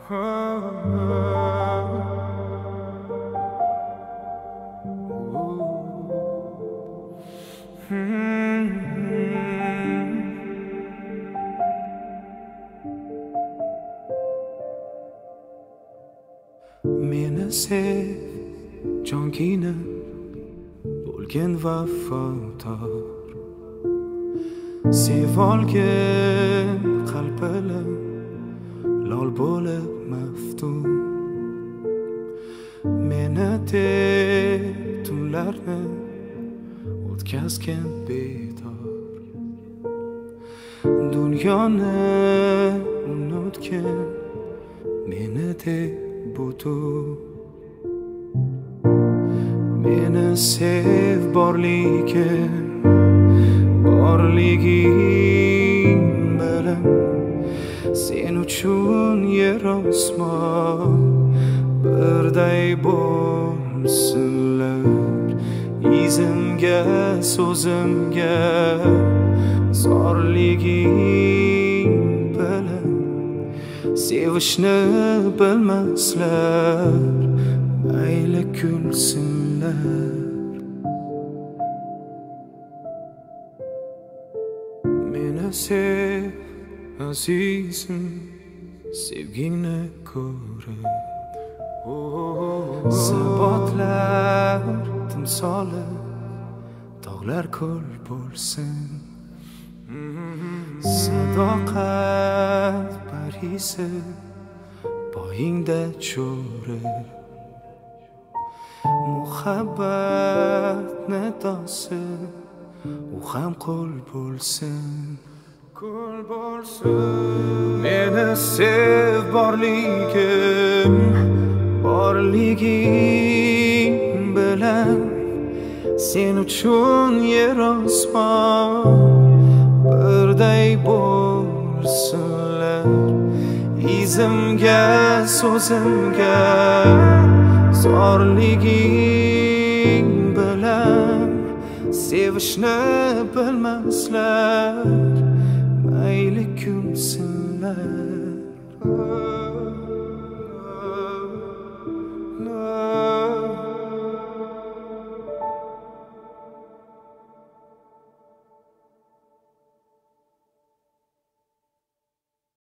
Meni sev jonkina bo'lgin vafodor, sev olgin qalb bilan lol bo'lib maftun. Meni deb tunlarni o'tkazgin bedor, dunyoni unutgin meni deb budur. Meni sev borliging bilan, sen uchun yer osmon birday bo'lsinlar. Izimga so'zimga zorliging bilan sevishni bilmaslar, mayli kulsinlar. Meni sev azizim, sevgingni ko'rib, sabotlar timsoli tog'lar ko'l bo'lsin. Sadoqat parisi poyingda cho'rib, muhabbat nidosi u ham qo'l bo'lsin. Meni sev borliging bilan, sen uchun yer osmon birday bo'lsinlar. Izimga so'zimga zorliging bilan sevishni bilmaslar, mayli kulsinlar.